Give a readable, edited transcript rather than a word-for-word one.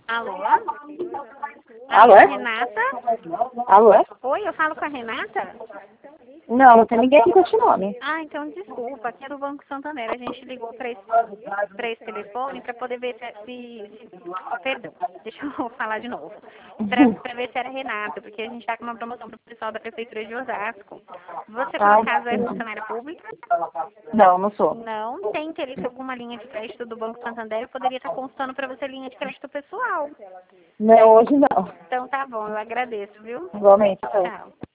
Alô? Alô? Renata? Alô? Oi, eu falo com a Renata? Não, não tem ninguém aqui com esse nome. Ah, então desculpa, aqui é do Banco Santander. A gente ligou para esse telefone para poder ver Perdão, deixa eu falar de novo. Para ver se era Renata, porque a gente está com uma promoção para o pessoal da Prefeitura de Osasco. Você, por acaso, é funcionária pública? Não, não sou. Não. Tem interesse em alguma linha de crédito do Banco Santander? Eu poderia estar consultando para você linha de crédito pessoal. Não, hoje não. Então tá bom, eu agradeço, viu? Igualmente. Tchau.